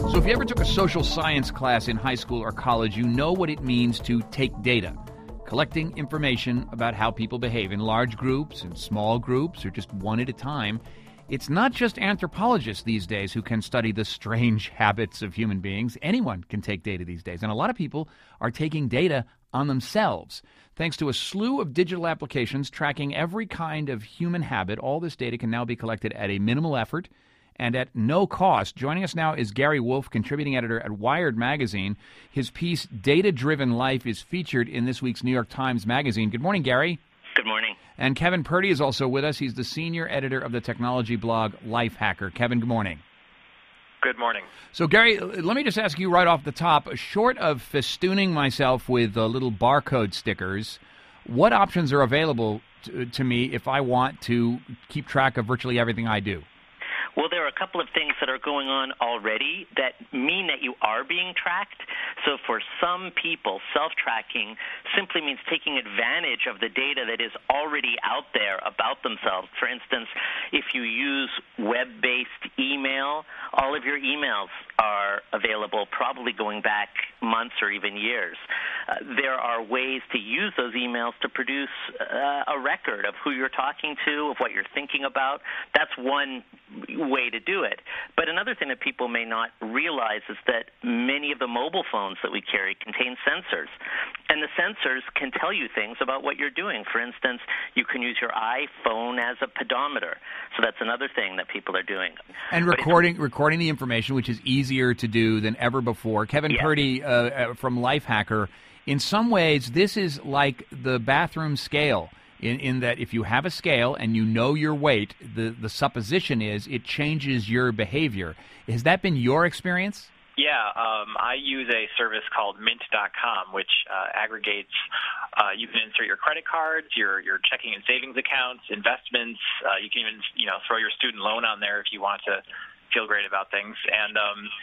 So if you ever took a social science class in high school or college, you know what it means to take data. Collecting information about how people behave in large groups, in small groups, or just one at a time. It's not just anthropologists these days who can study the strange habits of human beings. Anyone can take data these days. And a lot of people are taking data on themselves. Thanks to a slew of digital applications tracking every kind of human habit, all this data can now be collected at a minimal effort and at no cost. Joining us now is Gary Wolf, contributing editor at Wired Magazine. His piece, Data-Driven Life, is featured in this week's New York Times Magazine. Good morning, Gary. Good morning. And Kevin Purdy is also with us. He's the senior editor of the technology blog Lifehacker. Kevin, good morning. Good morning. So, Gary, let me just ask you right off the top, short of festooning myself with little barcode stickers, what options are available to me if I want to keep track of virtually everything I do? Well, there are a couple of things that are going on already that mean that you are being tracked. So for some people, self-tracking simply means taking advantage of the data that is already out there about themselves. For instance, if you use web-based email, all of your emails are available, probably going back months or even years. There are ways to use those emails to produce a record of who you're talking to, of what you're thinking about. That's one way to do it. But another thing that people may not realize is that many of the mobile phones that we carry contain sensors. And the sensors can tell you things about what you're doing. For instance, you can use your iPhone as a pedometer. So that's another thing that people are doing. And recording the information, which is easier to do than ever before. Kevin Purdy from Lifehacker, in some ways, this is like the bathroom scale. In that if you have a scale and you know your weight, the supposition is it changes your behavior. Has that been your experience? Yeah, I use a service called Mint.com, which aggregates. You can insert your credit cards, your checking and savings accounts, investments. You can even throw your student loan on there if you want to feel great about things. And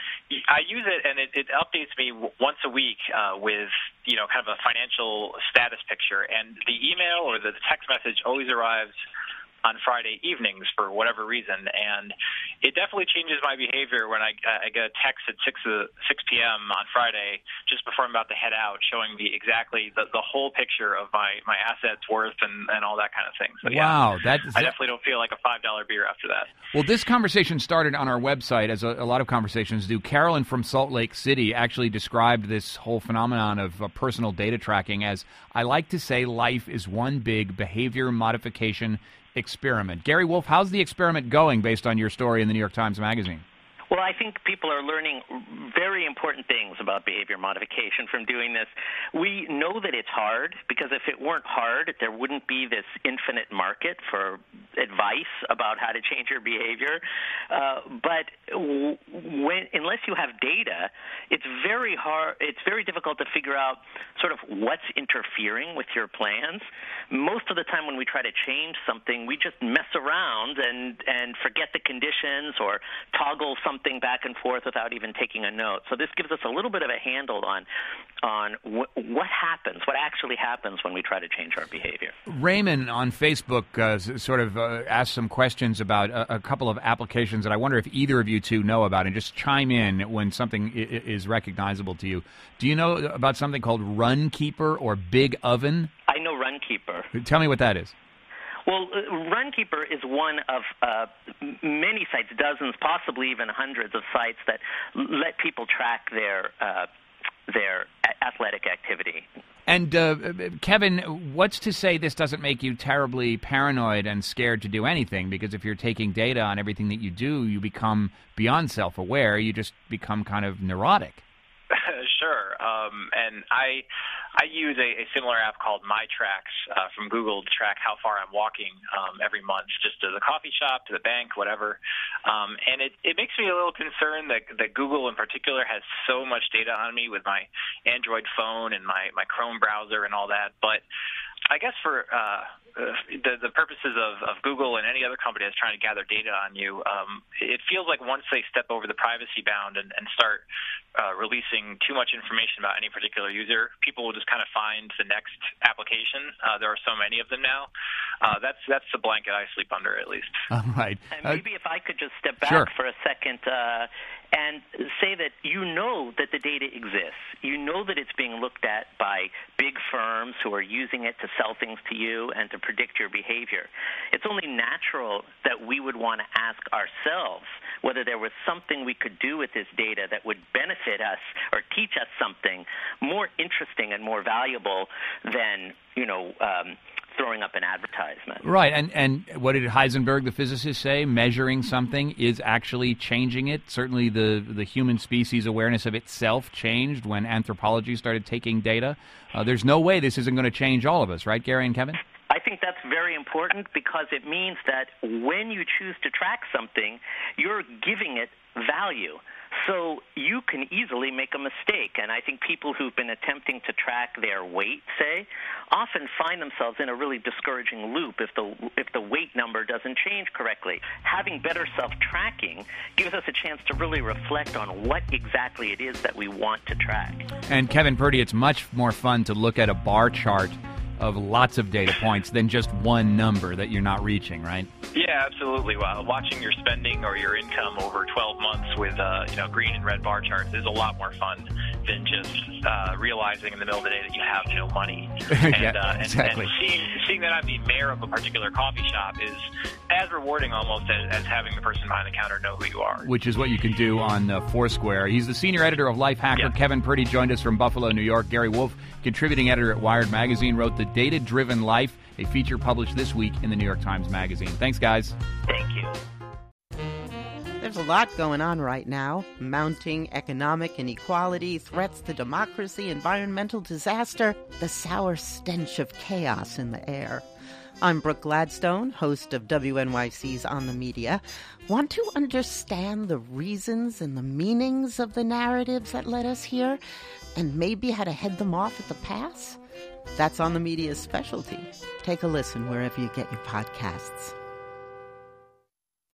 I use it, and it updates me once a week with kind of a financial status picture. And the email or the text message always arrives on Friday evenings for whatever reason, and it definitely changes my behavior when I get a text at 6 p.m. on Friday just before I'm about to head out, showing me exactly the whole picture of my assets, worth, and all that kind of thing. So, wow, I definitely don't feel like a $5 beer after that. Well, this conversation started on our website, as a lot of conversations do. Carolyn from Salt Lake City actually described this whole phenomenon of personal data tracking as, I like to say, life is one big behavior modification experiment. Gary Wolf, how's the experiment going based on your story in the New York Times Magazine? Well, I think people are learning very important things about behavior modification from doing this. We know that it's hard because if it weren't hard, there wouldn't be this infinite market for advice about how to change your behavior. But unless you have data, it's very hard. It's very difficult to figure out sort of what's interfering with your plans. Most of the time when we try to change something, we just mess around and forget the conditions or toggle something back and forth without even taking a note. So this gives us a little bit of a handle on what happens, what actually happens when we try to change our behavior. Raymond on Facebook asked some questions about a couple of applications that I wonder if either of you two know about, and just chime in when something is recognizable to you. Do you know about something called Runkeeper or Big Oven? I know Runkeeper. Tell me what that is. Well, Runkeeper is one of many sites, dozens, possibly even hundreds of sites that let people track their athletic activity. And, Kevin, what's to say this doesn't make you terribly paranoid and scared to do anything? Because if you're taking data on everything that you do, you become beyond self-aware. You just become kind of neurotic. Sure. And I use a similar app called MyTracks from Google to track how far I'm walking every month, just to the coffee shop, to the bank, whatever. And it makes me a little concerned that Google in particular has so much data on me with my Android phone and my Chrome browser and all that. But I guess for the purposes of Google and any other company that's trying to gather data on you, it feels like once they step over the privacy bound and start releasing too much information about any particular user, people will just kind of find the next application. There are so many of them now. That's the blanket I sleep under, at least. All right. And maybe if I could just step back Sure. for a second and say that you know that the data exists. You know that it's being looked at by big firms who are using it to sell things to you and to predict your behavior. It's only natural that we would want to ask ourselves whether there was something we could do with this data that would benefit us or teach us something more interesting and more valuable than, throwing up an advertisement. Right, and what did Heisenberg, the physicist, say? Measuring something is actually changing it. Certainly the human species' awareness of itself changed when anthropology started taking data. There's no way this isn't going to change all of us, right, Gary and Kevin? I think that's very important because it means that when you choose to track something, you're giving it value. So you can easily make a mistake, and I think people who've been attempting to track their weight, say, often find themselves in a really discouraging loop if the weight number doesn't change correctly. Having better self-tracking gives us a chance to really reflect on what exactly it is that we want to track. And Kevin Purdy, it's much more fun to look at a bar chart of lots of data points than just one number that you're not reaching, right? Yeah, absolutely. Well, watching your spending or your income over 12 months with green and red bar charts is a lot more fun than just realizing in the middle of the day that you have no money. Exactly. And seeing that I'm the mayor of a particular coffee shop is as rewarding almost as having the person behind the counter know who you are. Which is what you can do on Foursquare. He's the senior editor of Lifehacker. Yeah. Kevin Purdy joined us from Buffalo, New York. Gary Wolf, contributing editor at Wired Magazine, wrote The Data-Driven Life, a feature published this week in the New York Times Magazine. Thanks, guys. Thank you. There's a lot going on right now. Mounting economic inequality, threats to democracy, environmental disaster, the sour stench of chaos in the air. I'm Brooke Gladstone, host of WNYC's On the Media. Want to understand the reasons and the meanings of the narratives that led us here, and maybe how to head them off at the pass? That's On the Media's specialty. Take a listen wherever you get your podcasts.